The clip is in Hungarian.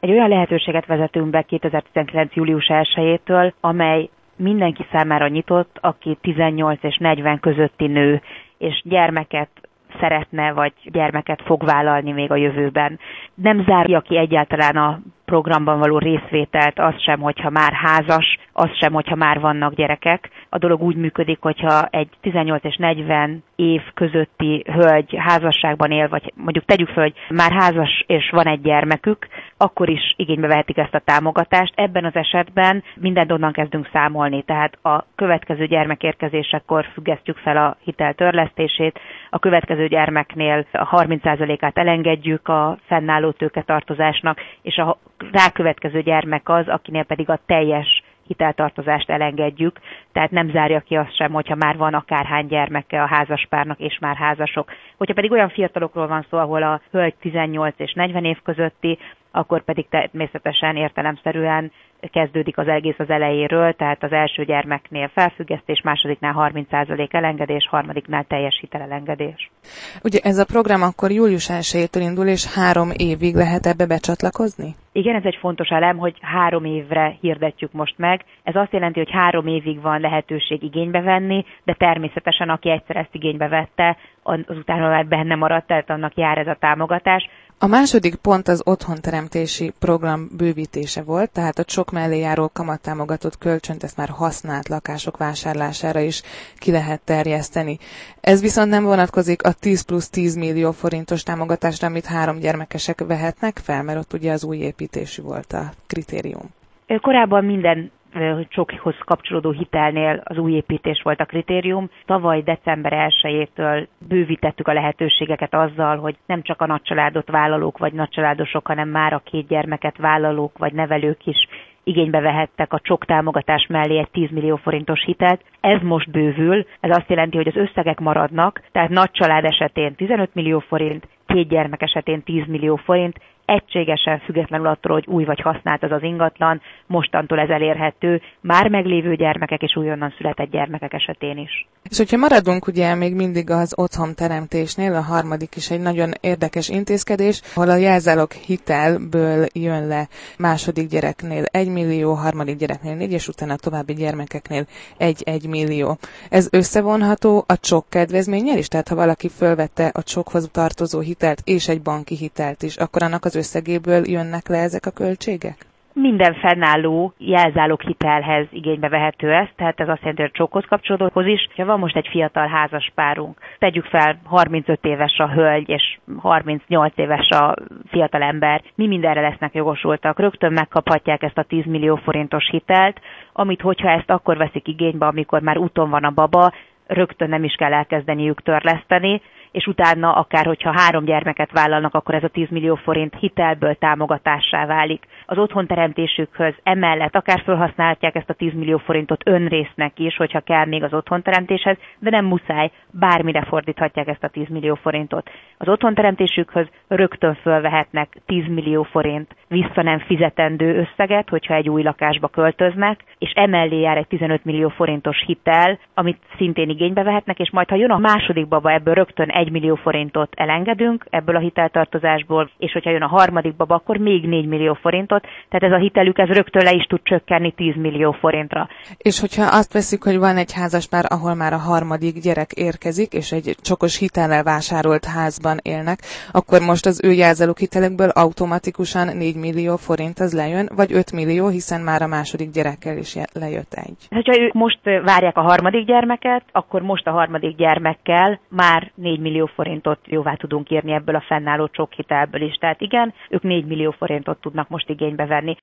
Egy olyan lehetőséget vezetünk be 2019. július 1-től, amely mindenki számára nyitott, aki 18 és 40 közötti nő, és gyermeket szeretne, vagy gyermeket fog vállalni még a jövőben. Nem zárja ki egyáltalán a programban való részvételt, az sem, hogyha már házas, az sem, hogyha már vannak gyerekek. A dolog úgy működik, hogyha egy 18 és 40 év közötti hölgy házasságban él, vagy mondjuk tegyük fel, hogy már házas és van egy gyermekük, akkor is igénybe vehetik ezt a támogatást. Ebben az esetben mindent onnan kezdünk számolni, tehát a következő gyermekérkezésekor függesztjük fel a hitel törlesztését, a következő gyermeknél a 30%-át elengedjük a fennálló tőketartozásnak, és a rákövetkező gyermek az, akinél pedig a teljes hiteltartozást elengedjük, tehát nem zárja ki azt sem, hogyha már van akárhány gyermeke a házaspárnak, és már házasok. Hogyha pedig olyan fiatalokról van szó, ahol a hölgy 18 és 40 év közötti, akkor pedig természetesen értelemszerűen kezdődik az egész az elejéről, tehát az első gyermeknél felfüggesztés, másodiknál 30% elengedés, harmadiknál teljes hitelelengedés. Ugye ez a program akkor július 1-től indul, és 3 évig lehet ebbe becsatlakozni? Igen, ez egy fontos elem, hogy 3 évre hirdetjük most meg. Ez azt jelenti, hogy 3 évig van lehetőség igénybe venni, de természetesen aki egyszer ezt igénybe vette, azután már benne maradt, tehát annak jár ez a támogatás. A második pont az otthonteremtési program bővítése volt, tehát a csok mellé járó kamattámogatott kölcsönt, ezt már használt lakások vásárlására is ki lehet terjeszteni. Ez viszont nem vonatkozik a 10 plusz 10 millió forintos támogatásra, amit 3 gyermekesek vehetnek fel, mert ott ugye az új építésű volt a kritérium. Korábban minden csokhoz kapcsolódó hitelnél az új építés volt a kritérium. Tavaly december 1-től bővítettük a lehetőségeket azzal, hogy nem csak a nagycsaládot vállalók vagy nagycsaládosok, hanem már a 2 gyermeket vállalók vagy nevelők is igénybe vehettek a csok támogatás mellé egy 10 millió forintos hitelt. Ez most bővül, ez azt jelenti, hogy az összegek maradnak, tehát nagy család esetén 15 millió forint, 2 gyermek esetén 10 millió forint, egységesen, függetlenül attól, hogy új vagy használt az ingatlan, mostantól ez elérhető már meglévő gyermekek és újonnan született gyermekek esetén is. És hogyha maradunk ugye még mindig az otthonteremtésnél, a harmadik is egy nagyon érdekes intézkedés, ahol a jelzálog hitelből jön le második gyereknél 1 millió, harmadik gyereknél 4, és utána további gyermekeknél 1 millió. Ez összevonható a csok kedvezménnyel is? Tehát ha valaki fölvette a csokhoz tartozó hitelt és egy banki hitelt is, akkor annak az összegéből jönnek le ezek a költségek? Minden fennálló jelzáloghitelhez igénybe vehető ez, tehát ez azt jelenti, hogy a csokhoz kapcsolódóhoz is. Ha van most egy fiatal házas párunk, tegyük fel 35 éves a hölgy és 38 éves a fiatal ember, mi mindenre lesznek jogosultak. Rögtön megkaphatják ezt a 10 millió forintos hitelt, amit hogyha ezt akkor veszik igénybe, amikor már úton van a baba, rögtön nem is kell elkezdeniük törleszteni, és utána akár, hogyha 3 gyermeket vállalnak, akkor ez a 10 millió forint hitelből támogatássá válik. Az otthonteremtésükhöz emellett akár felhasználhatják ezt a 10 millió forintot önrésznek is, hogyha kell még az otthonteremtéshez, de nem muszáj, bármire fordíthatják ezt a 10 millió forintot. Az otthonteremtésükhöz rögtön fölvehetnek 10 millió forint vissza nem fizetendő összeget, hogyha egy új lakásba költöznek, és emellé jár egy 15 millió forintos hitel, amit szintén igénybe vehetnek, és majd ha jön a második baba, ebből rögtön 1 millió forintot elengedünk ebből a hiteltartozásból, és hogyha jön a harmadik baba, akkor még 4 millió forintot, tehát ez a hitelük ez rögtön le is tud csökkenni 10 millió forintra. És hogyha azt veszik, hogy van egy házaspár, ahol már a harmadik gyerek érkezik, és egy csokos hitellel vásárolt házban élnek, akkor most az ő jelzálóghitelekből automatikusan 4 millió forint az lejön, vagy 5 millió, hiszen már a második gyerekkel is lejött egy. Ha ők most várják a harmadik gyermeket, akkor most a harmadik gyermekkel már 4 millió forintot jóvá tudunk írni ebből a fennálló csokhitelből is. Tehát igen, ők 4 millió forintot tudnak most igénybe venni.